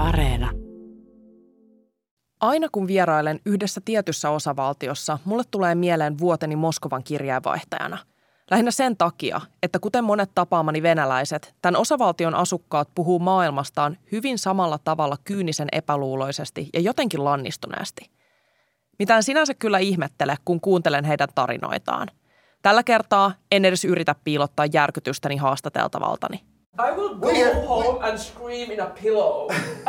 Areena. Aina kun vierailen yhdessä tietyssä osavaltiossa, mulle tulee mieleen vuoteni Moskovan kirjeenvaihtajana. Lähinnä sen takia, että kuten monet tapaamani venäläiset, tämän osavaltion asukkaat puhuu maailmastaan hyvin samalla tavalla kyynisen epäluuloisesti ja jotenkin lannistuneesti. Mitään sinänsä kyllä ihmettele, kun kuuntelen heidän tarinoitaan. Tällä kertaa en edes yritä piilottaa järkytystäni haastateltavaltani. I will go home and scream in a pillow.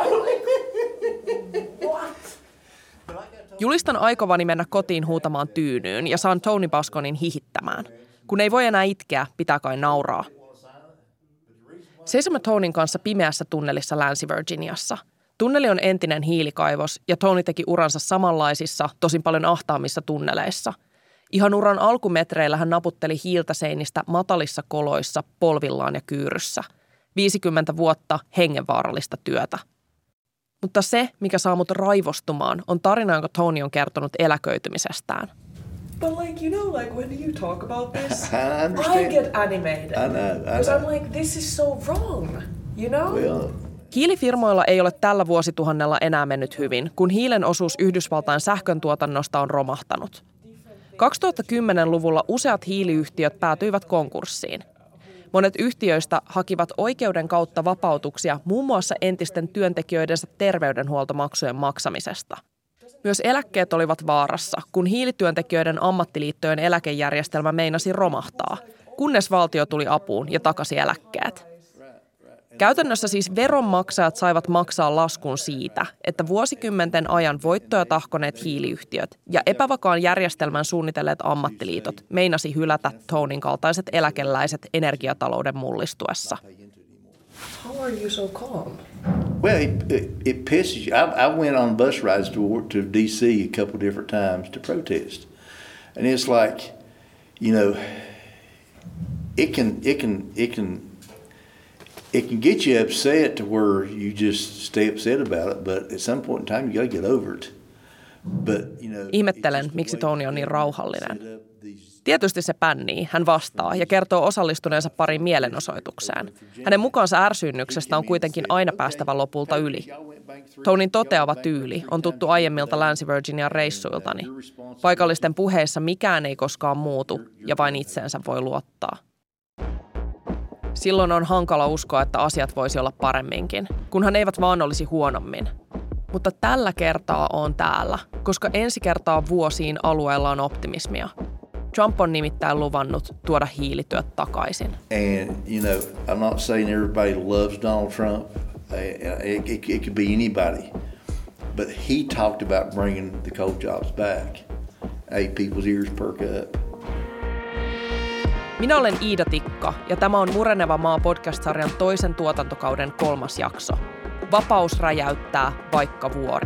What? Julistan aikovani mennä kotiin huutamaan tyynyyn ja saan Tony Baskonin hihittämään. Kun ei voi enää itkeä, pitää kai nauraa. Seisomme Tonin kanssa pimeässä tunnelissa Länsi-Virginiassa. Tunneli on entinen hiilikaivos ja Tony teki uransa samanlaisissa, tosin paljon ahtaamissa tunneleissa. Ihan uran alkumetreillä hän naputteli hiiltä seinistä matalissa koloissa, polvillaan ja kyyryssä. 50 vuotta hengenvaarallista työtä. Mutta se, mikä saa mut raivostumaan, on tarina, jonka Tony on kertonut eläköitymisestään. But like, you know, like when you talk about this, I understand. I get animated. I know. Because I'm like, this is so wrong, you know? Well, Hiilifirmoilla ei ole tällä vuosituhannella enää mennyt hyvin, kun hiilen osuus Yhdysvaltain sähköntuotannosta on romahtanut. 2010-luvulla useat hiiliyhtiöt päätyivät konkurssiin. Monet yhtiöistä hakivat oikeuden kautta vapautuksia muun muassa entisten työntekijöidensä terveydenhuoltomaksujen maksamisesta. Myös eläkkeet olivat vaarassa, kun hiilityöntekijöiden ammattiliittojen eläkejärjestelmä meinasi romahtaa, kunnes valtio tuli apuun ja takasi eläkkeet. Käytännössä siis veronmaksajat saivat maksaa laskun siitä, että vuosikymmenten ajan voittoja tahkoneet hiiliyhtiöt ja epävakaan järjestelmän suunnitelleet ammattiliitot meinasi hylätä Tonin kaltaiset eläkeläiset energiatalouden mullistuessa. How are you so calm? well, it pisses you. I went on bus rides to D.C. a couple different times to protest, and it's like, you know, it can get you upset to where you just stay upset about it, but at some point in time you got to get over it. But, you know, Ihmettelen, miksi Tony on niin rauhallinen. Tietysti se pännii, hän vastaa ja kertoo osallistuneensa pariin mielenosoitukseen. Hänen mukaansa ärsynnyksestä on kuitenkin aina päästävä lopulta yli. Tonin toteava tyyli on tuttu aiemmilta Länsi-Virginian reissuiltani. Paikallisten puheissa mikään ei koskaan muutu ja vain itseensä voi luottaa. Silloin on hankala uskoa, että asiat voisi olla paremminkin, kunhan eivät vaan olisi huonommin. Mutta tällä kertaa on täällä, koska ensi kertaa vuosiin alueella on optimismia. Trump on nimittäin luvannut tuoda hiilityöt takaisin. And, you know, I'm not saying everybody loves Donald Trump. It could be anybody. But he talked about bringing the coal jobs back. Hey, people's ears perk up. Minä olen Iida Tikka ja tämä on Mureneva maa podcast-sarjan toisen tuotantokauden 3. jakso. Vapaus räjäyttää, vaikka vuori.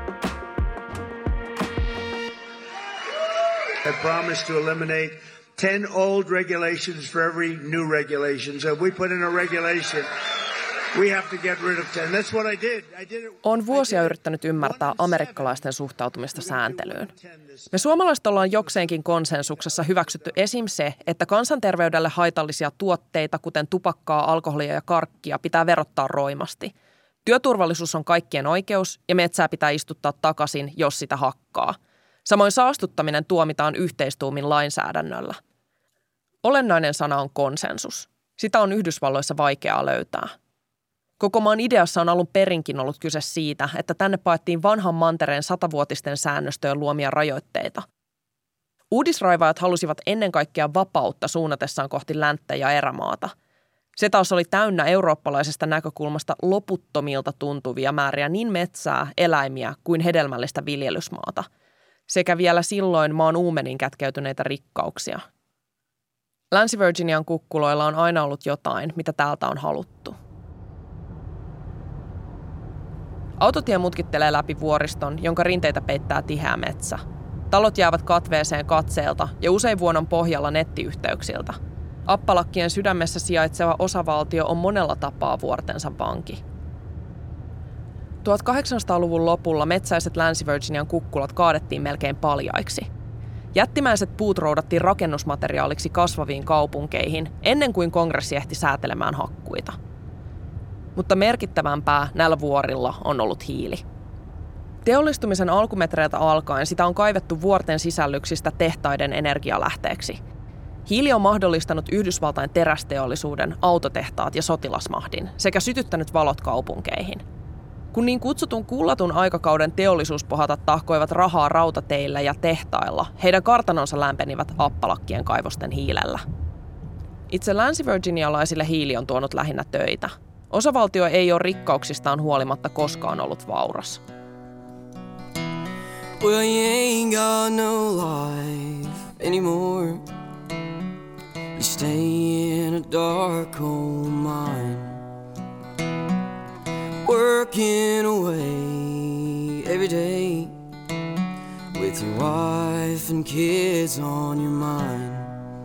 I promised to eliminate 10 old regulations for every new regulation. So if we put in a regulation, we have to get rid of 10. That's what I did. Olen vuosia yrittänyt ymmärtää amerikkalaisten suhtautumista sääntelyyn. Me suomalaiset ollaan jokseenkin konsensuksessa hyväksytty esim. Se, että kansanterveydelle haitallisia tuotteita, kuten tupakkaa, alkoholia ja karkkia, pitää verottaa roimasti. Työturvallisuus on kaikkien oikeus ja metsää pitää istuttaa takaisin, jos sitä hakkaa. Samoin saastuttaminen tuomitaan yhteistuumin lainsäädännöllä. Olennainen sana on konsensus. Sitä on Yhdysvalloissa vaikeaa löytää. Koko maan ideassa on alun perinkin ollut kyse siitä, että tänne paettiin vanhan mantereen 100-vuotisten säännöstöjen luomia rajoitteita. Uudisraivaajat halusivat ennen kaikkea vapautta suunnatessaan kohti länttä ja erämaata. Se taas oli täynnä eurooppalaisesta näkökulmasta loputtomilta tuntuvia määriä niin metsää, eläimiä kuin hedelmällistä viljelysmaata. Sekä vielä silloin maan uumeniin kätkeytyneitä rikkauksia. Länsi-Virginian kukkuloilla on aina ollut jotain, mitä täältä on haluttu. Autotie mutkittelee läpi vuoriston, jonka rinteitä peittää tiheä metsä. Talot jäävät katveeseen katseelta ja usein vuonon pohjalla nettiyhteyksiltä. Appalakkien sydämessä sijaitseva osavaltio on monella tapaa vuortensa vanki. 1800-luvun lopulla metsäiset Länsi-Virginian kukkulat kaadettiin melkein paljaiksi. Jättimäiset puut roudattiin rakennusmateriaaliksi kasvaviin kaupunkeihin ennen kuin kongressi ehti säätelemään hakkuita. mutta merkittävämpää näillä vuorilla on ollut hiili. Teollistumisen alkumetreiltä alkaen sitä on kaivettu vuorten sisällyksistä tehtaiden energialähteeksi. Hiili on mahdollistanut Yhdysvaltain terästeollisuuden, autotehtaat ja sotilasmahdin sekä sytyttänyt valot kaupunkeihin. Kun niin kutsutun kullatun aikakauden teollisuuspohatat tahkoivat rahaa rautateillä ja tehtailla, heidän kartanonsa lämpenivät Appalakkien kaivosten hiilellä. Itse länsi-virginialaisille hiili on tuonut lähinnä töitä. Osavaltio ei ole rikkauksistaan huolimatta koskaan ollut vauras. Well, you ain't got no life anymore. You stay in a dark old mine, working away every day with your wife and kids on your mind.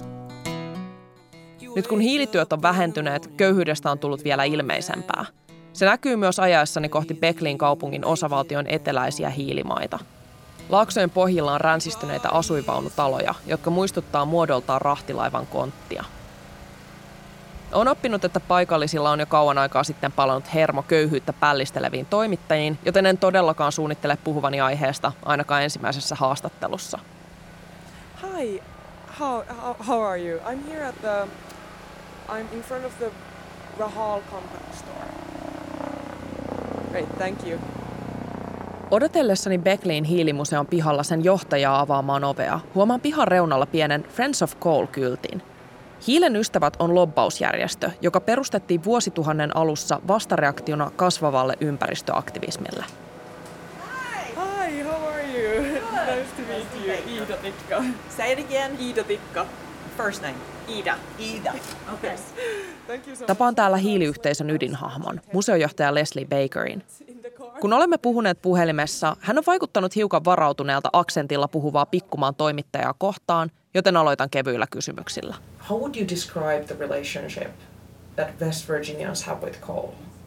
Nyt kun hiilityöt on vähentyneet, köyhyydestä on tullut vielä ilmeisempää. Se näkyy myös ajaessani kohti Becklin kaupungin osavaltion eteläisiä hiilimaita. Laaksojen pohjilla on ränsistyneitä asuinvaunutaloja, jotka muistuttaa muodoltaan rahtilaivan konttia. Olen oppinut, että paikallisilla on jo kauan aikaa sitten palannut hermo köyhyyttä pällisteleviin toimittajiin, joten en todellakaan suunnittele puhuvani aiheesta ainakaan ensimmäisessä haastattelussa. Hi, how are you? I'm in front of the Rahal Compact Store. Great, thank you. Odotellessani Becklin hiilimuseon pihalla sen johtajaa avaamaan ovea, huomaan pihan reunalla pienen Friends of Coal-kyltin. Hiilen ystävät on lobbausjärjestö, joka perustettiin vuosituhannen alussa vastareaktiona kasvavalle ympäristöaktivismille. Hi, how are you? Nice to meet you. Ida Tikka. Say it again. Ida Tikka. First name. Ida. Okay. Thank you so much. Tapaan täällä hiiliyhteisön ydinhahmon, museojohtaja Leslie Bakerin. Kun olemme puhuneet puhelimessa, hän on vaikuttanut hiukan varautuneelta aksentilla puhuvaa pikkumaan toimittajaa kohtaan, joten aloitan kevyillä kysymyksillä. How would you describe the relationship that West Virginians have with coal?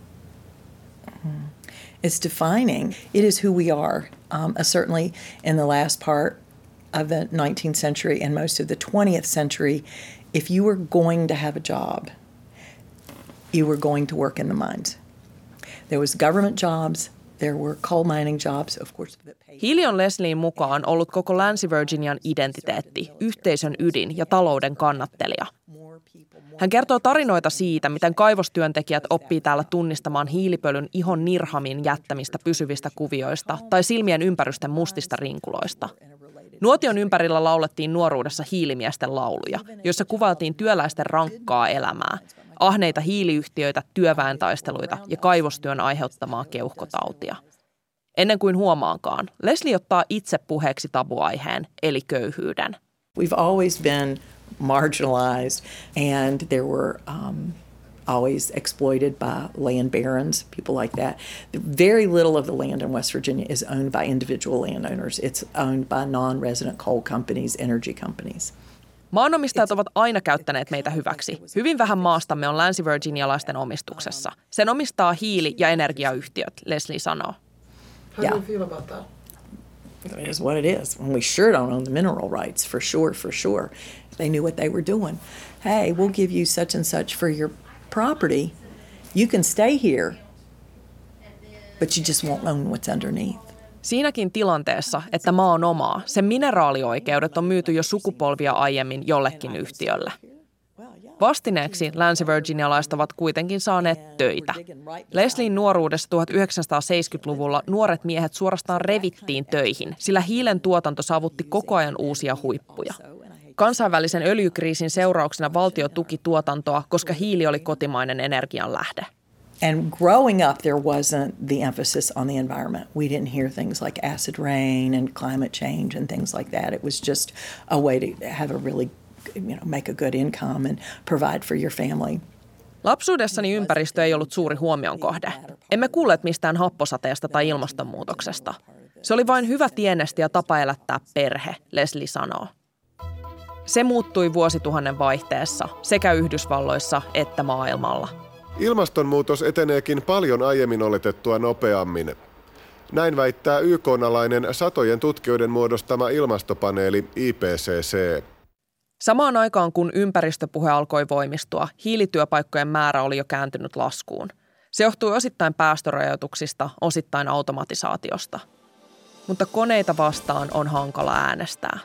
It's defining. It is who we are. Certainly in the last part of the 19th century and most of the 20th century, if you were going to have a job, you were going to work in the mines. There was government jobs, there were coal mining jobs, of course. Hiili on Leslien mukaan ollut koko Länsi-Virginian identiteetti, yhteisön ydin ja talouden kannattelija. Hän kertoo tarinoita siitä, miten kaivostyöntekijät oppii täällä tunnistamaan hiilipölyn ihon nirhamin jättämistä pysyvistä kuvioista tai silmien ympärysten mustista rinkuloista. Nuotion ympärillä laulettiin nuoruudessa hiilimiesten lauluja, joissa kuvailtiin työläisten rankkaa elämää, ahneita hiiliyhtiöitä, työväentaisteluita ja kaivostyön aiheuttamaa keuhkotautia. Ennen kuin huomaankaan, Leslie ottaa itse puheeksi tabuaiheen, eli köyhyyden. We've always been marginalized, and there were always exploited by land barons, people like that. Very little of the land in West Virginia is owned by individual landowners. It's owned by non-resident coal companies, energy companies. Maanomistajat ovat aina käyttäneet meitä hyväksi. Hyvin vähän maastamme on länsi-virginialaisten omistuksessa. Sen omistaa hiili- ja energiayhtiöt, Leslie sanoo. How do you feel about that? It is what it is. We sure don't own the mineral rights, for sure. They knew what they were doing. Hey, we'll give you such and such for your property. You can stay here, but you just won't own what's underneath. Siinäkin tilanteessa, että maa on omaa, sen mineraalioikeudet on myyty jo sukupolvia aiemmin jollekin yhtiölle. Vastineeksi länsi-virginialaiset ovat kuitenkin saaneet töitä. Leslien nuoruudessa 1970-luvulla nuoret miehet suorastaan revittiin töihin, sillä hiilen tuotanto saavutti koko ajan uusia huippuja. Kansainvälisen öljykriisin seurauksena valtio tuki tuotantoa, koska hiili oli kotimainen energianlähde. And growing up, there wasn't the emphasis on the environment. We didn't hear things like acid rain and climate change and things like that. It was just a way to have a really, make a good income and provide for your family. Lapsuudessani ympäristö ei ollut suuri huomion kohde. Emme kuulleet mistään happosateesta tai ilmastonmuutoksesta. Se oli vain hyvä tienesti ja tapa elättää perhe, Leslie sanoo. Se muuttui vuosituhannen vaihteessa sekä Yhdysvalloissa että maailmalla. Ilmastonmuutos eteneekin paljon aiemmin oletettua nopeammin. Näin väittää YK-alainen satojen tutkijoiden muodostama ilmastopaneeli IPCC. Samaan aikaan kun ympäristöpuhe alkoi voimistua, hiilityöpaikkojen määrä oli jo kääntynyt laskuun. Se johtui osittain päästörajoituksista, osittain automatisaatiosta. Mutta koneita vastaan on hankala äänestää.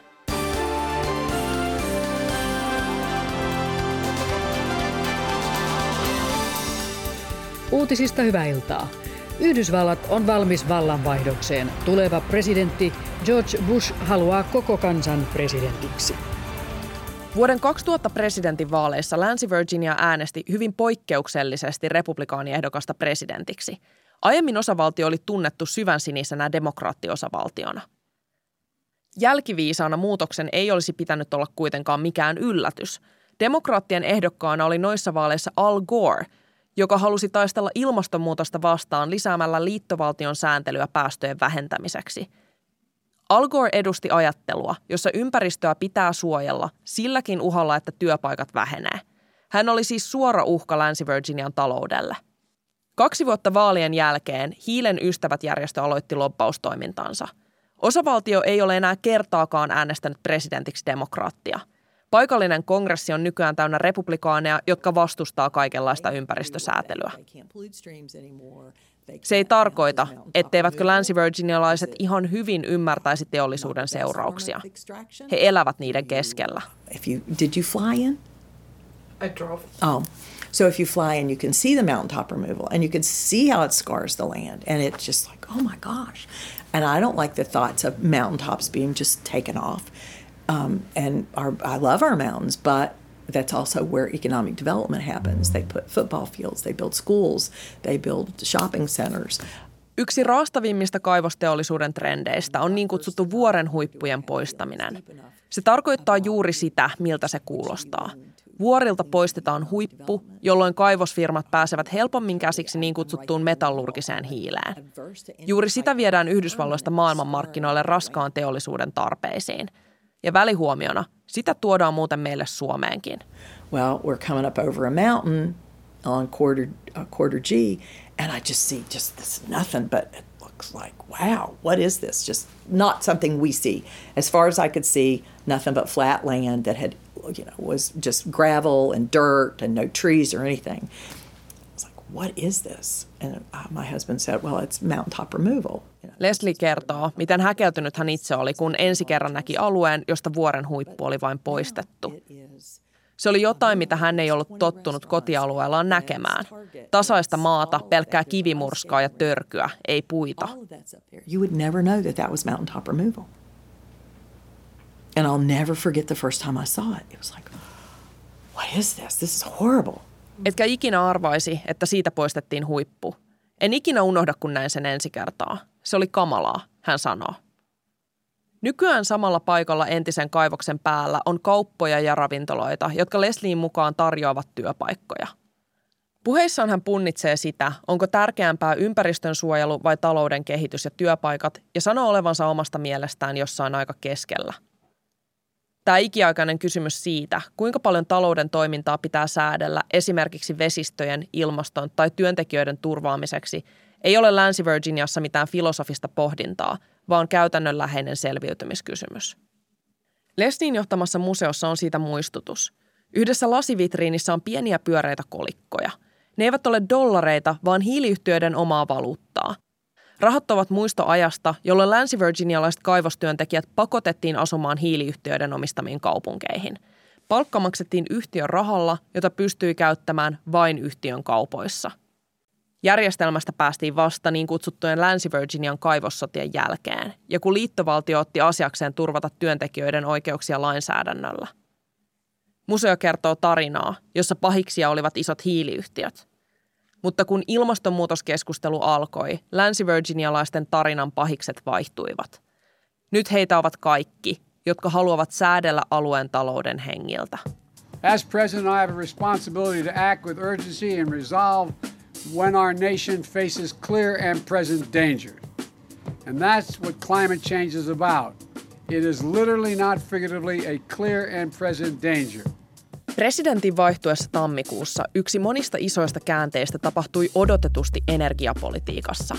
Uutisista hyvää iltaa. Yhdysvallat on valmis vallanvaihdokseen. Tuleva presidentti George Bush haluaa koko kansan presidentiksi. Vuoden 2000 presidentinvaaleissa Länsi-Virginia äänesti hyvin poikkeuksellisesti republikaaniehdokasta presidentiksi. Aiemmin osavaltio oli tunnettu syvänsinisenä demokraattiosavaltiona. Jälkiviisaana muutoksen ei olisi pitänyt olla kuitenkaan mikään yllätys. Demokraattien ehdokkaana oli noissa vaaleissa Al Gore, joka halusi taistella ilmastonmuutosta vastaan lisäämällä liittovaltion sääntelyä päästöjen vähentämiseksi. Al Gore edusti ajattelua, jossa ympäristöä pitää suojella silläkin uhalla, että työpaikat vähenee. Hän oli siis suora uhka Länsi-Virginian taloudelle. 2 vuotta vaalien jälkeen Hiilen ystävät-järjestö aloitti lobbaustoimintansa. Osavaltio ei ole enää kertaakaan äänestänyt presidentiksi demokraattia. Paikallinen kongressi on nykyään täynnä republikaaneja, jotka vastustaa kaikenlaista ympäristösäätelyä. Se ei tarkoita, etteivätkö länsi-virginialaiset ihan hyvin ymmärtäisi teollisuuden seurauksia. He elävät niiden keskellä. Did you fly in? I drove. Oh. So if you fly in, you can see the mountaintop removal and you can see how it scars the land. And it's just like, oh my gosh. And I don't like the thoughts of mountaintops being just taken off. I love our mountains, but that's also where economic development happens. They put football fields, they build schools, they build shopping centers. Yksi raastavimmista kaivosteollisuuden trendeistä on niin kutsuttu vuoren huippujen poistaminen. Se tarkoittaa juuri sitä, miltä se kuulostaa. Vuorilta poistetaan huippu, jolloin kaivosfirmat pääsevät helpommin käsiksi niin kutsuttuun metallurgiseen hiileen. Juuri sitä viedään Yhdysvalloista maailmanmarkkinoille raskaan teollisuuden tarpeisiin. Ja välihuomiona, sitä tuodaan muuten meille Suomeenkin. Well, we're coming up over a mountain on quarter G, and I just see this nothing, but it looks like, wow, what is this? Just not something we see. As far as I could see, nothing but flat land that had, was just gravel and dirt and no trees or anything. I was like, what is this? And my husband said, well, it's mountaintop removal. Leslie kertoo, miten häkeltynyt hän itse oli, kun ensi kerran näki alueen, josta vuoren huippu oli vain poistettu. Se oli jotain, mitä hän ei ollut tottunut kotialueellaan näkemään. Tasaista maata, pelkkää kivimurskaa ja törkyä, ei puita. You would never know that was mountaintop removal. And I'll never forget the first time I saw it. It was like, what is this? This is horrible. Etkä ikinä arvaisi, että siitä poistettiin huippu. En ikinä unohda, kun näin sen ensi kertaa. Se oli kamalaa, hän sanoo. Nykyään samalla paikalla entisen kaivoksen päällä on kauppoja ja ravintoloita, jotka Leslien mukaan tarjoavat työpaikkoja. Puheissaan hän punnitsee sitä, onko tärkeämpää ympäristön suojelu vai talouden kehitys ja työpaikat, ja sanoo olevansa omasta mielestään jossain aika keskellä. Tämä ikiaikainen kysymys siitä, kuinka paljon talouden toimintaa pitää säädellä esimerkiksi vesistöjen, ilmaston tai työntekijöiden turvaamiseksi, ei ole Länsi-Virginiassa mitään filosofista pohdintaa, vaan käytännönläheinen selviytymiskysymys. Leslien johtamassa museossa on siitä muistutus. Yhdessä lasivitriinissä on pieniä pyöreitä kolikkoja. Ne eivät ole dollareita, vaan hiiliyhtiöiden omaa valuuttaa. Rahat ovat muistoajasta, jolloin länsi-virginialaiset kaivostyöntekijät pakotettiin asumaan hiiliyhtiöiden omistamiin kaupunkeihin. Palkka maksettiin yhtiön rahalla, jota pystyi käyttämään vain yhtiön kaupoissa. Järjestelmästä päästiin vasta niin kutsuttujen Länsi-Virginian kaivossotien jälkeen, ja kun liittovaltio otti asiakseen turvata työntekijöiden oikeuksia lainsäädännöllä. Museo kertoo tarinaa, jossa pahiksia olivat isot hiiliyhtiöt. Mutta kun ilmastonmuutoskeskustelu alkoi, länsi-virginialaisten tarinan pahikset vaihtuivat. Nyt heitä ovat kaikki, jotka haluavat säädellä alueen talouden hengiltä. As president, I have a responsibility to act with urgency and resolve when our nation faces clear and present danger. And that's what climate change is about. It is literally not figuratively a clear and present danger. Presidentin vaihtuessa tammikuussa yksi monista isoista käänteistä tapahtui odotetusti energiapolitiikassa.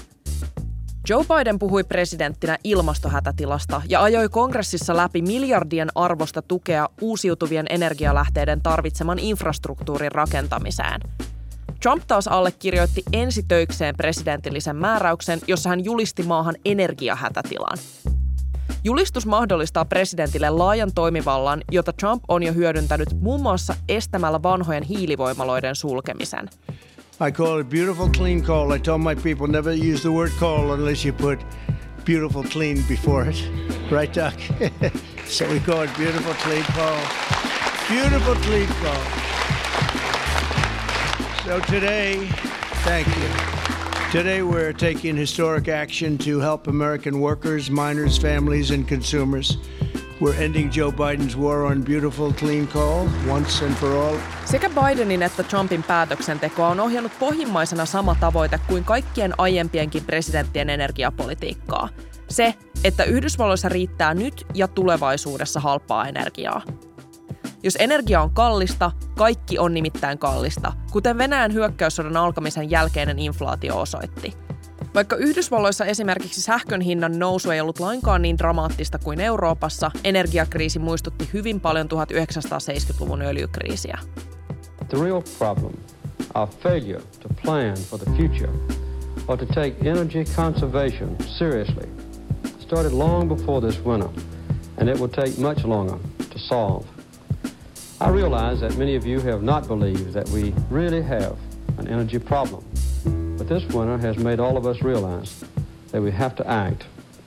Joe Biden puhui presidenttinä ilmastohätätilasta ja ajoi kongressissa läpi miljardien arvosta tukea uusiutuvien energialähteiden tarvitseman infrastruktuurin rakentamiseen. Trump taas allekirjoitti ensitöikseen presidentillisen määräyksen, jossa hän julisti maahan energiahätätilan. Julistus mahdollistaa presidentille laajan toimivallan, jota Trump on jo hyödyntänyt muun muassa estämällä vanhojen hiilivoimaloiden sulkemisen. I call it beautiful clean coal. I told my people never use the word coal unless you put beautiful clean before it. Right, Doc? So we call it beautiful clean coal. Beautiful clean coal. So today, thank you. Today we're taking historic action to help American workers, miners, families, and consumers. We're ending Joe Biden's war on beautiful clean coal once and for all. Sekä Bidenin että Trumpin päätöksentekoa on ohjannut pohjimmaisena sama tavoite kuin kaikkien aiempienkin presidenttien energiapolitiikkaa. Se, että Yhdysvalloissa riittää nyt ja tulevaisuudessa halpaa energiaa. Jos energia on kallista, kaikki on nimittäin kallista, kuten Venäjän hyökkäyssodan alkamisen jälkeinen inflaatio osoitti. Vaikka Yhdysvalloissa esimerkiksi sähkön hinnan nousu ei ollut lainkaan niin dramaattista kuin Euroopassa, energiakriisi muistutti hyvin paljon 1970-luvun öljykriisiä. The real problem, our failure to plan for the future or to take energy conservation seriously, started long before this winter, and it will take much longer to solve. I realize that many of you have not believed that we really have an energy problem. But this winter has made all of us realize that we have to act.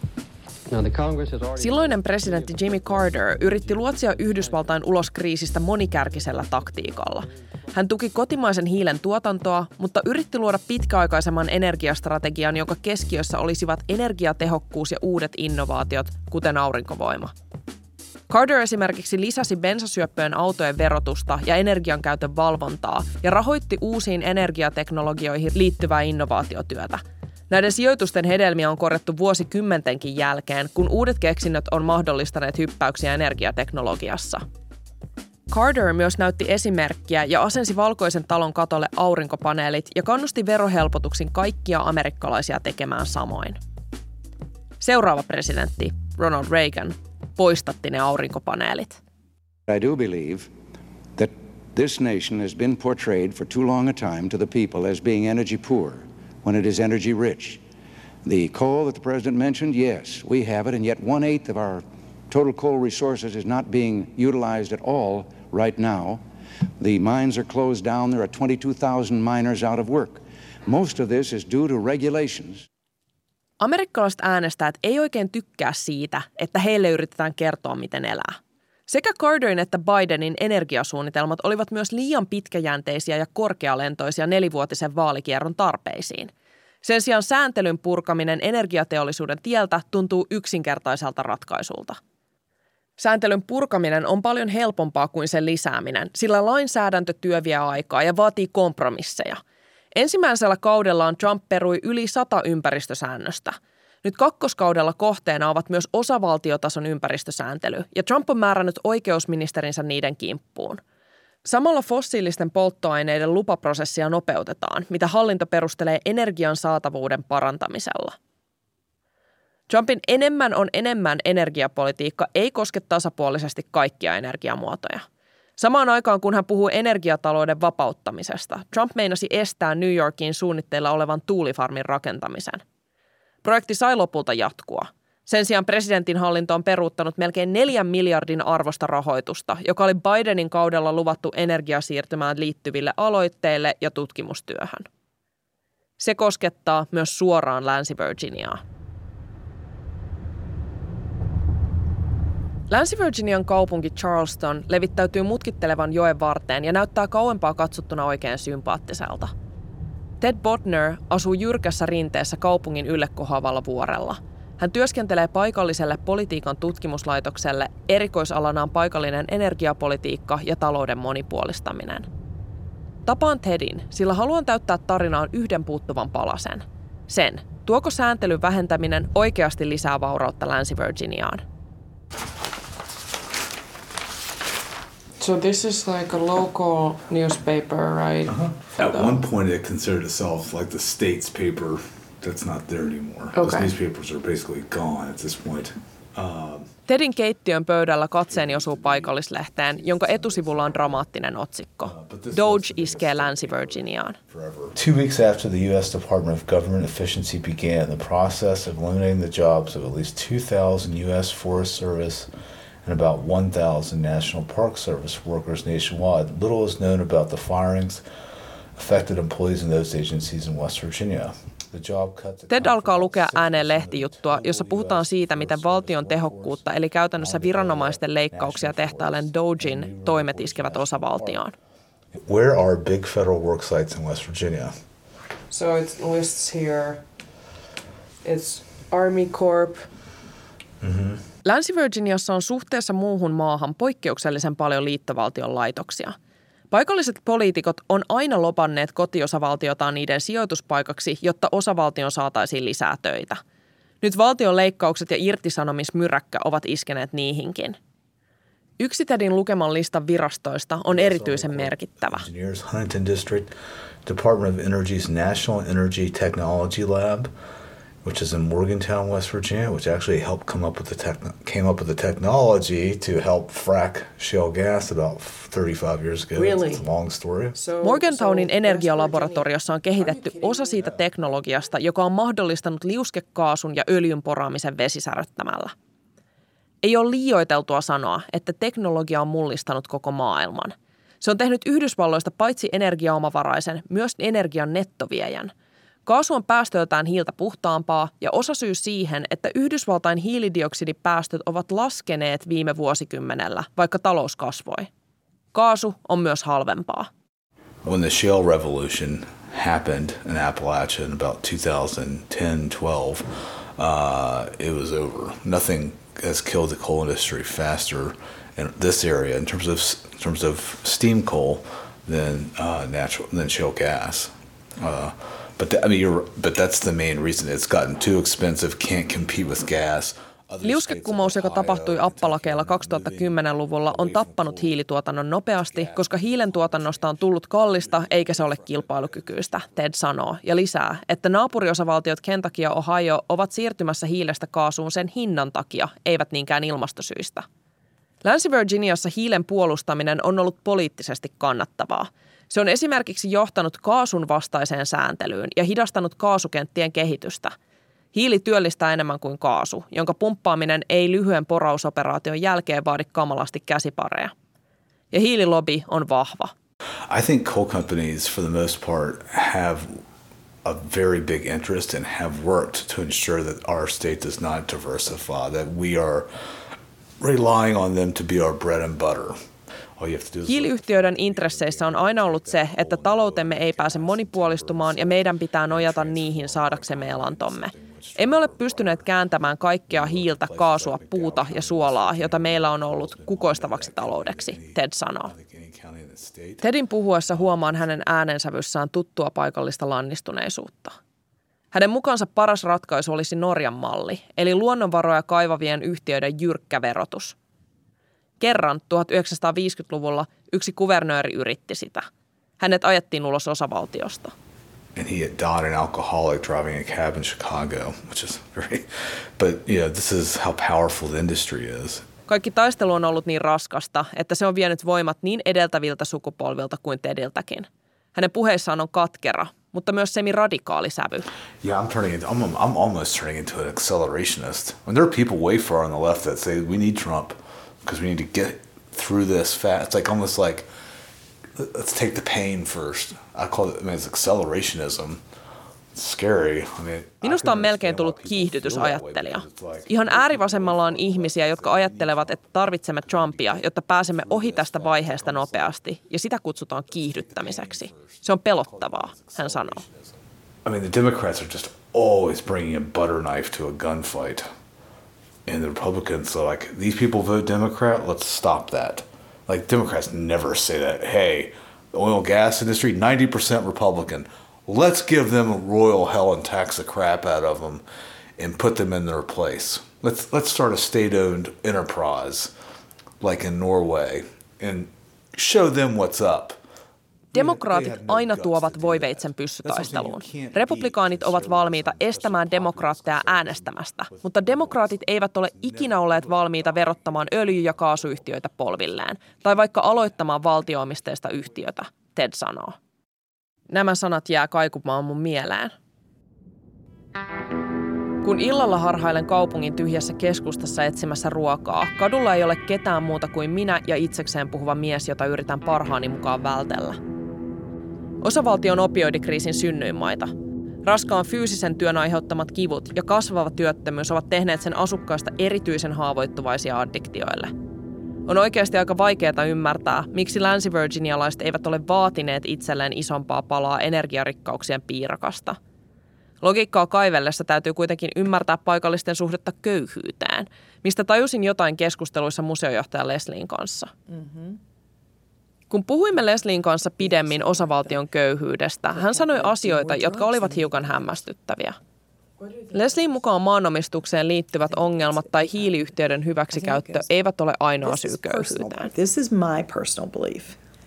Silloinen presidentti Jimmy Carter yritti luotsia Yhdysvaltain ulos kriisistä monikärkisellä taktiikalla. Hän tuki kotimaisen hiilen tuotantoa, mutta yritti luoda pitkäaikaisemman energiastrategian, jonka keskiössä olisivat energiatehokkuus ja uudet innovaatiot, kuten aurinkovoima. Carter esimerkiksi lisäsi bensasyöppöjen autojen verotusta ja energiankäytön valvontaa ja rahoitti uusiin energiateknologioihin liittyvää innovaatiotyötä. Näiden sijoitusten hedelmiä on korjattu vuosikymmentenkin jälkeen, kun uudet keksinnöt on mahdollistaneet hyppäyksiä energiateknologiassa. Carter myös näytti esimerkkiä ja asensi Valkoisen talon katolle aurinkopaneelit ja kannusti verohelpotuksin kaikkia amerikkalaisia tekemään samoin. Seuraava presidentti, Ronald Reagan, poistatti ne aurinkopaneelit. I do believe that this nation has been portrayed for too long a time to the people as being energy poor when it is energy rich. The coal that the president mentioned, yes, we have it, and yet 1/8 of our total coal resources is not being utilized at all right now. The mines are closed down. There are 22,000 miners out of work. Most of this is due to regulations. Amerikkalaiset äänestäjät ei oikein tykkää siitä, että heille yritetään kertoa, miten elää. Sekä Carterin että Bidenin energiasuunnitelmat olivat myös liian pitkäjänteisiä ja korkealentoisia 4-vuotisen vaalikierron tarpeisiin. Sen sijaan sääntelyn purkaminen energiateollisuuden tieltä tuntuu yksinkertaiselta ratkaisulta. Sääntelyn purkaminen on paljon helpompaa kuin sen lisääminen, sillä lainsäädäntötyö vie aikaa ja vaatii kompromisseja. Ensimmäisellä kaudellaan Trump perui yli 100 ympäristösäännöstä. Nyt kakkoskaudella kohteena ovat myös osavaltiotason ympäristösääntely, ja Trump on määrännyt oikeusministerinsä niiden kimppuun. Samalla fossiilisten polttoaineiden lupaprosessia nopeutetaan, mitä hallinto perustelee energian saatavuuden parantamisella. Trumpin enemmän on enemmän energiapolitiikka ei koske tasapuolisesti kaikkia energiamuotoja. Samaan aikaan, kun hän puhuu energiatalouden vapauttamisesta, Trump meinasi estää New Yorkiin suunnitteilla olevan tuulifarmin rakentamisen. Projekti sai lopulta jatkua. Sen sijaan presidentin hallinto on peruuttanut melkein 4 miljardin arvosta rahoitusta, joka oli Bidenin kaudella luvattu energiasiirtymään liittyville aloitteille ja tutkimustyöhön. Se koskettaa myös suoraan Länsi-Virginiaa. Länsi-Virginian kaupunki Charleston levittäytyy mutkittelevan joen varteen ja näyttää kauempaa katsottuna oikein sympaattiselta. Ted Botner asuu jyrkässä rinteessä kaupungin ylle kohoavalla vuorella. Hän työskentelee paikalliselle politiikan tutkimuslaitokselle, erikoisalanaan paikallinen energiapolitiikka ja talouden monipuolistaminen. Tapaan Tedin, sillä haluan täyttää tarinaan yhden puuttuvan palasen. Sen, tuoko sääntelyn vähentäminen oikeasti lisää vaurautta Länsi-Virginiaan? So this is like a local newspaper, right? At one point it considered itself like the state's paper. That's not there anymore. Okay. Those newspapers are basically gone at this point. Tedin keittiön pöydällä katseeni osuu paikallislehteen, jonka etusivulla on dramaattinen otsikko. Doge iskee Länsi-Virginiaan. 2 weeks after the U.S. Department of Government Efficiency began the process of eliminating the jobs of at least 2,000 U.S. Forest Service and about 1,000 National Park Service workers nationwide, little is known about the firings, affected employees in those agencies in West Virginia. Ted alkaa lukea ääneen lehtijuttua, jossa puhutaan siitä, miten valtion tehokkuutta, eli käytännössä viranomaisten leikkauksia tehtaillen Dogen toimet iskevät osavaltioon. Where are big federal work sites in West Virginia? So it lists here, it's Army Corp. Mm-hmm. Länsi-Virginiassa on suhteessa muuhun maahan poikkeuksellisen paljon liittovaltion laitoksia. Paikalliset poliitikot on aina lobanneet kotiosavaltiotaan niiden sijoituspaikaksi, jotta osavaltion saataisiin lisää töitä. Nyt valtion leikkaukset ja irtisanomismyräkkä ovat iskeneet niihinkin. Yksi Tedin lukeman listan virastoista on erityisen merkittävä. Huntington District, Department of Energy's National Energy Technology Lab, which is in Morgantown, West Virginia, which actually helped came up with the technology to help frack shale gas about 35 years ago. Really? It's a long story. Morgantownin energialaboratoriossa on kehitetty osa siitä teknologiasta, joka on mahdollistanut liuskekaasun ja öljyn poraamisen vesisäröttämällä. Ei ole liioiteltua sanoa, että teknologia on mullistanut koko maailman. Se on tehnyt Yhdysvalloista paitsi energiaomavaraisen, myös energian nettoviejän. Kaasu on päästöiltään hiiltä puhtaampaa ja osasyy siihen, että Yhdysvaltain hiilidioksidipäästöt ovat laskeneet viime vuosikymmenellä, vaikka talous kasvoi. Kaasu on myös halvempaa. When the shale revolution happened in Appalachia in about 2010-12, it was over. Nothing has killed the coal industry faster in this area in terms of steam coal than shale gas. But that's the main reason. It's gotten too expensive, can't compete with gas. Liuskekumous, joka tapahtui Appalakeilla 2010-luvulla, on tappanut hiilituotannon nopeasti, koska hiilen tuotannosta on tullut kallista eikä se ole kilpailukykyistä, Ted sanoo, ja lisää, että naapuriosavaltiot Kentucky ja Ohio ovat siirtymässä hiilestä kaasuun sen hinnan takia, eivät niinkään ilmastosyistä. Länsi-Virginiassa hiilen puolustaminen on ollut poliittisesti kannattavaa. Se on esimerkiksi johtanut kaasun vastaiseen sääntelyyn ja hidastanut kaasukenttien kehitystä. Hiili työllistää enemmän kuin kaasu, jonka pumppaaminen ei lyhyen porausoperaation jälkeen vaadi kamalasti käsipareja. Ja hiililobby on vahva. I think coal companies for the most part have a very big interest and have worked to ensure that our state does not diversify, that we are relying on them to be our bread and butter. Hiiliyhtiöiden intresseissä on aina ollut se, että taloutemme ei pääse monipuolistumaan ja meidän pitää nojata niihin saadaksemme elantomme. Emme ole pystyneet kääntämään kaikkea hiiltä, kaasua, puuta ja suolaa, jota meillä on ollut kukoistavaksi taloudeksi, Ted sanoo. Tedin puhuessa huomaan hänen äänensävyssään tuttua paikallista lannistuneisuutta. Hänen mukaansa paras ratkaisu olisi Norjan malli, eli luonnonvaroja kaivavien yhtiöiden jyrkkä verotus. Kerran 1950-luvulla yksi kuvernööri yritti sitä. Hänet ajettiin ulos osavaltiosta. And he had died an alcoholic driving a cab in Chicago, which is very, but this is how powerful the industry is. Kaikki taistelu on ollut niin raskasta, että se on vienyt voimat niin edeltäviltä sukupolvilta kuin Tediltäkin. Hänen puheissaan on katkera, mutta myös semi-radikaali sävy. Yeah, I'm almost turning into an accelerationist. When there are people way far on the left that say we need Trump because we need to get through this fast. It's like almost like let's take the pain first. I call it it's accelerationism. It's scary. Minusta on melkein tullut kiihdytysajattelija. Ihan äärivasemmalla on ihmisiä, jotka ajattelevat, että tarvitsemme Trumpia, jotta pääsemme ohi tästä vaiheesta nopeasti, ja sitä kutsutaan kiihdyttämiseksi. Se on pelottavaa, hän sanoo. The Democrats are just always bringing a butter knife to a gunfight. And the Republicans are like, these people vote Democrat, let's stop that. Like, Democrats never say that. Hey, the oil and gas industry, 90% Republican. Let's give them a royal hell and tax the crap out of them and put them in their place. Let's start a state-owned enterprise like in Norway and show them what's up. Demokraatit aina tuovat voiveitsen pyssytaisteluun. Republikaanit ovat valmiita estämään demokraatteja äänestämästä, mutta demokraatit eivät ole ikinä olleet valmiita verottamaan öljy- ja kaasuyhtiöitä polvilleen, tai vaikka aloittamaan valtio-omisteista yhtiötä, Ted sanoo. Nämä sanat jää kaikumaan mun mieleen. Kun illalla harhailen kaupungin tyhjässä keskustassa etsimässä ruokaa, kadulla ei ole ketään muuta kuin minä ja itsekseen puhuva mies, jota yritän parhaani mukaan vältellä. Osavaltion opioidikriisin synnyinmaita. Raskaan fyysisen työn aiheuttamat kivut ja kasvava työttömyys ovat tehneet sen asukkaista erityisen haavoittuvaisia addiktioille. On oikeasti aika vaikeaa ymmärtää, miksi länsi-virginialaiset eivät ole vaatineet itselleen isompaa palaa energiarikkauksien piirakasta. Logiikkaa kaivellessa täytyy kuitenkin ymmärtää paikallisten suhdetta köyhyyteen, mistä tajusin jotain keskusteluissa museojohtaja Leslien kanssa. Kun puhuimme Leslien kanssa pidemmin osavaltion köyhyydestä, hän sanoi asioita, jotka olivat hiukan hämmästyttäviä. Leslien mukaan maanomistukseen liittyvät ongelmat tai hiiliyhtiöiden hyväksikäyttö eivät ole ainoa syy köyhyyteen. This is my personal belief.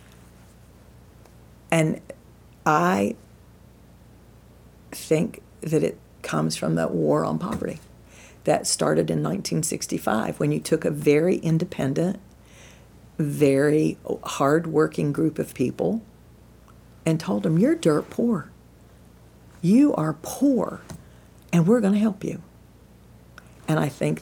And I think that it comes from the war on poverty that started in 1965 when you took a very independent, very hard-working group of people and told them, you're dirt poor. You are poor, and we're going to help you. And I think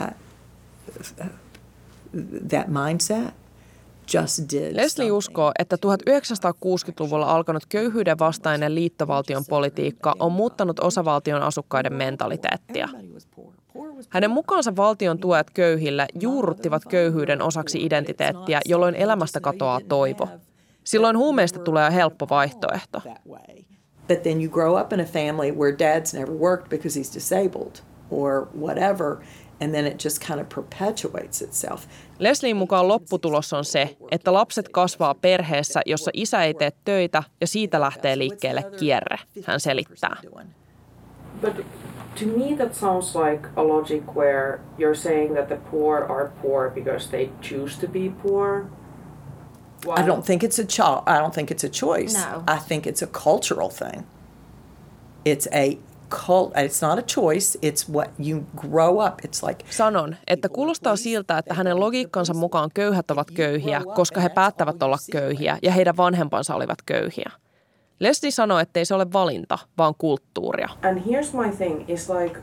that mindset just did. Leslie uskoo, että 1960-luvulla alkanut köyhyyden vastainen liittovaltion politiikka on muuttanut osavaltion asukkaiden mentaliteettia. Hänen mukaansa valtion tuet köyhille juurruttivat köyhyyden osaksi identiteettiä, jolloin elämästä katoaa toivo. Silloin huumeista tulee helppo vaihtoehto. But then you grow up in a family where dad's never worked because he's disabled or whatever, and then it just kind of perpetuates itself. Leslien mukaan lopputulos on se, että lapset kasvaa perheessä, jossa isä ei tee töitä ja siitä lähtee liikkeelle kierre, hän selittää. But to me that sounds like a logic where you're saying that the poor are poor because they choose to be poor. I don't think it's a choice. No. I think it's a cultural thing. It's not a choice, it's what you grow up. It's like. Sanon, että kuulostaa siltä, että hänen logiikkansa mukaan köyhät ovat köyhiä, koska he päättävät olla köyhiä ja heidän vanhempansa olivat köyhiä. Leslie sanoi, ettei se ole valinta, vaan kulttuuria. And here's my thing, is like,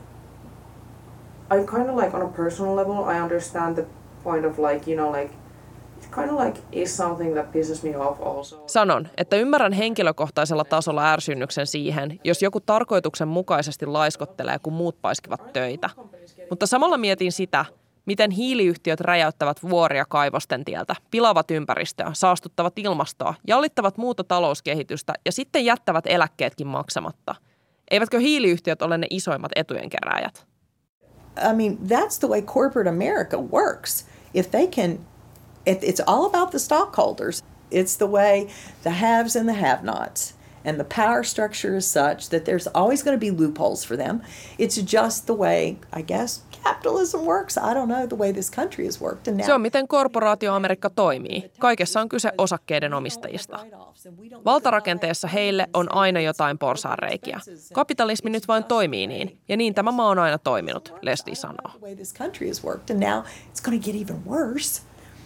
I'm kind of like on a personal level, I understand the point of like, you know, like, it kind of like is something that pisses me off also. Sanon, että ymmärrän henkilökohtaisella tasolla ärsynnyksen siihen, jos joku tarkoituksenmukaisesti laiskottelee, kun muut paiskivat töitä. Mutta samalla mietin sitä, miten hiiliyhtiöt räjäyttävät vuoria kaivosten tieltä, pilaavat ympäristöä, saastuttavat ilmastoa, jallittavat muuta talouskehitystä ja sitten jättävät eläkkeetkin maksamatta. Eivätkö hiiliyhtiöt ole ne isoimmat etujenkerääjät? I mean, that's the way corporate America works. If it's all about the stockholders. It's the way the haves and the have-nots. And the power structure is such that there's always going to be loopholes for them. It's just the way, I guess, capitalism works. I don't know, the way this country has worked. And now, se on miten korporaatio-Amerikka toimii. Kaikessa on kyse osakkeiden omistajista. Valtarakenteessa heille on aina jotain porsaanreikiä. Kapitalismi nyt vain toimii niin, ja niin tämä maa on aina toiminut, Leslie sanoo. The way this country has worked, and now it's going to get even worse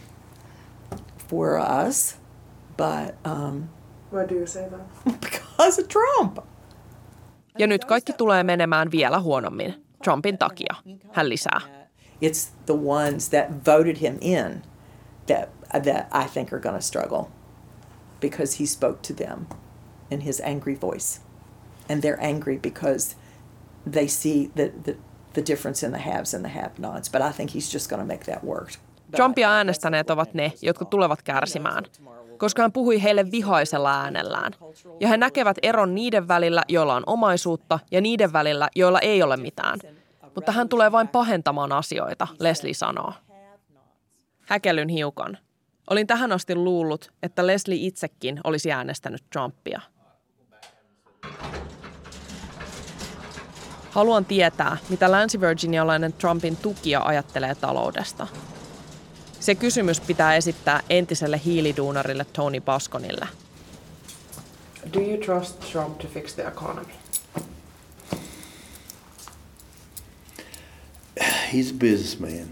for us. But why do you say that? Because of Trump. Ja nyt kaikki tulee menemään vielä huonommin Trumpin takia, hän lisää. It's the ones that voted him in that I think are going to struggle because he spoke to them in his angry voice. And they're angry because they see the difference in the haves and the have-nots. But I think he's just going to make that work. Trumpia äänestäneet ovat ne, jotka tulevat kärsimään, koska hän puhui heille vihaisella äänellään. Ja he näkevät eron niiden välillä, joilla on omaisuutta, ja niiden välillä, joilla ei ole mitään. Mutta hän tulee vain pahentamaan asioita, Leslie sanoo. Häkellyn hiukan. Olin tähän asti luullut, että Leslie itsekin olisi äänestänyt Trumpia. Haluan tietää, mitä länsi-virginialainen Trumpin tukija ajattelee taloudesta. Se kysymys pitää esittää entiselle hiiliduunarille Tony Basconille. Do you trust Trump to fix the economy? He's a businessman.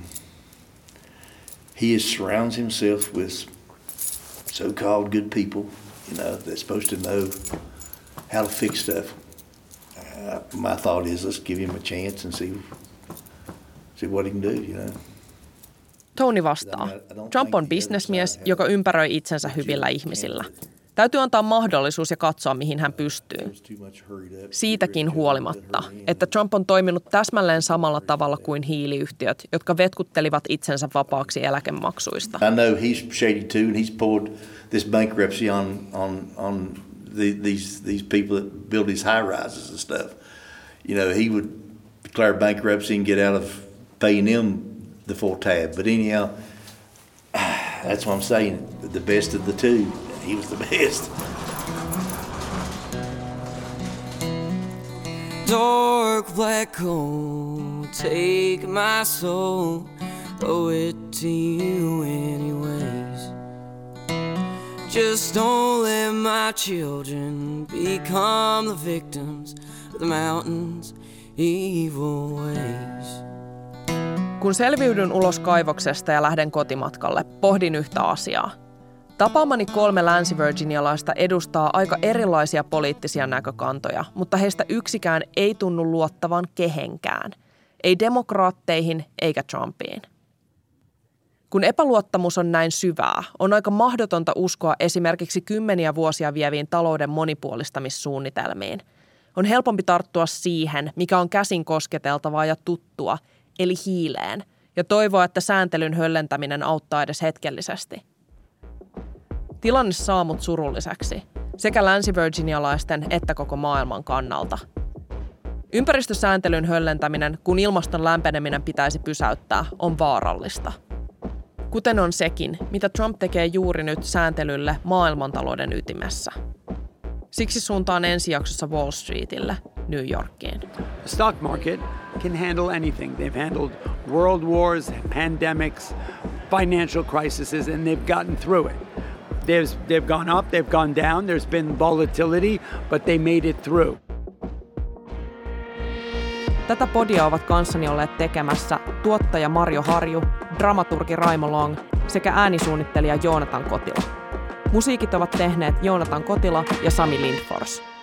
He surrounds himself with so-called good people, that's supposed to know how to fix stuff. My thought is, let's give him a chance and see what he can do, Tony vastaa. Trump on bisnesmies, joka ympäröi itsensä hyvillä ihmisillä. Täytyy antaa mahdollisuus ja katsoa, mihin hän pystyy. Siitäkin huolimatta, että Trump on toiminut täsmälleen samalla tavalla kuin hiiliyhtiöt, jotka vetkuttelivat itsensä vapaaksi eläkemaksuista. I know he's shady too, and he's pulled this bankruptcy on these people that build these high rises and stuff. He would declare bankruptcy and get out of paying them the full tab. But anyhow, that's what I'm saying. The best of the two. He was the best. Dark black hole, take my soul, owe it to you anyways. Just don't let my children become the victims of the mountain's evil ways. Kun selviydyn ulos kaivoksesta ja lähden kotimatkalle, pohdin yhtä asiaa. Tapaamani 3 länsi-virginialaista edustaa aika erilaisia poliittisia näkökantoja, mutta heistä yksikään ei tunnu luottavan kehenkään. Ei demokraatteihin eikä Trumpiin. Kun epäluottamus on näin syvää, on aika mahdotonta uskoa esimerkiksi 10 vuosia vieviin talouden monipuolistamissuunnitelmiin. On helpompi tarttua siihen, mikä on käsin kosketeltavaa ja tuttua, eli hiileen, ja toivoa, että sääntelyn höllentäminen auttaa edes hetkellisesti. Tilanne saa mut surulliseksi, sekä länsi-virginialaisten että koko maailman kannalta. Ympäristösääntelyn höllentäminen, kun ilmaston lämpeneminen pitäisi pysäyttää, on vaarallista. Kuten on sekin, mitä Trump tekee juuri nyt sääntelylle maailmantalouden ytimessä. Siksi suuntaan ensi jaksossa Wall Streetille, New Yorkiin. The stock market can handle anything. They've handled world wars, pandemics, financial crises, and they've gotten through it. They've gone up, they've gone down, there's been volatility, but they made it through. Tätä podia ovat kanssani olleet tekemässä tuottaja Marjo Harju, dramaturgi Raimo Long sekä äänisuunnittelija Joonatan Kotila. Musiikit ovat tehneet Joonatan Kotila ja Sami Lindfors.